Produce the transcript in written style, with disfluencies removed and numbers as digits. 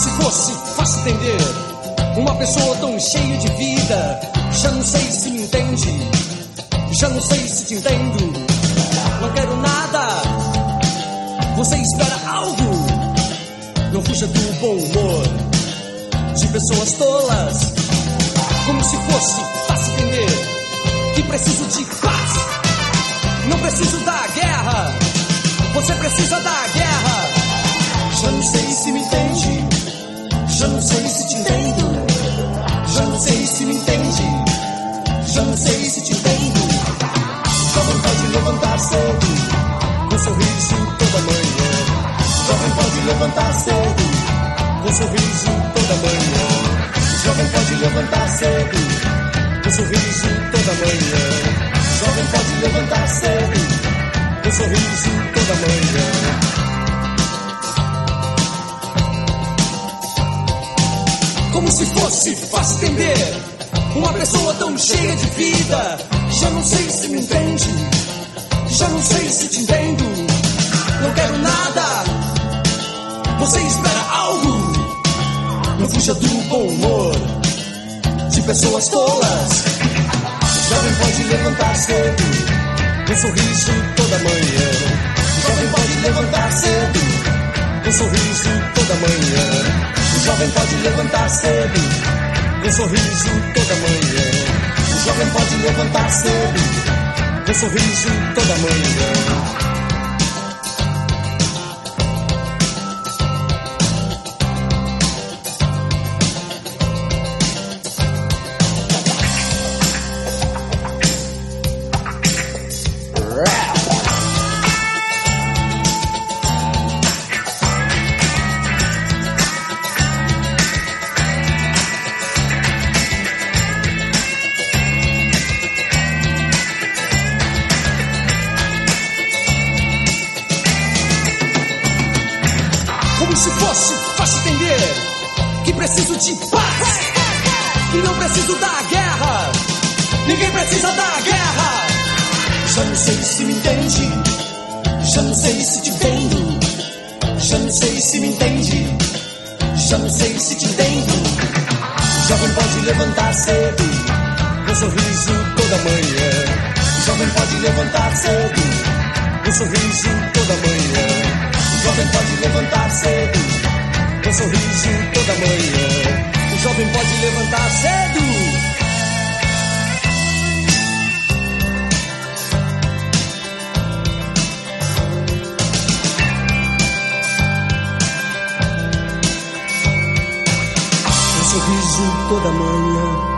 se fosse fácil entender uma pessoa tão cheia de vida. Já não sei se me entende, já não sei se te entendo. Não quero nada, você espera algo. Não fuja do bom humor de pessoas tolas. Como se fosse fácil entender que preciso de paz. Não preciso da guerra, você precisa da guerra. Já não sei se me entende, já não sei se te entendo. Já não sei se me entende, já não sei se te entendo. Jovem pode levantar cedo, com sorriso toda manhã. Jovem pode levantar cedo, com sorriso toda manhã. Jovem pode levantar cedo, com sorriso toda manhã. Jovem pode levantar cedo, com sorriso toda manhã. Como se fosse fácil entender uma pessoa tão cheia de vida. Já não sei se me entende, já não sei se te entendo. Não quero nada, você espera algo. Não fuja do bom humor de pessoas tolas. Jovem pode levantar cedo, com sorriso toda manhã. Jovem pode levantar cedo, com sorriso toda manhã. O jovem pode levantar cedo, com sorriso toda manhã. O jovem pode levantar cedo, com sorriso toda manhã. Como se fosse fácil entender que preciso de paz e não preciso da guerra. Ninguém precisa da guerra. Já não sei se me entende, já não sei se te entendo. Já não sei se me entende, já não sei se te entendo. Jovem pode levantar cedo, com sorriso toda manhã. Jovem pode levantar cedo, com sorriso toda manhã. O jovem pode levantar cedo, com sorriso toda manhã. O jovem pode levantar cedo. Com sorriso toda manhã.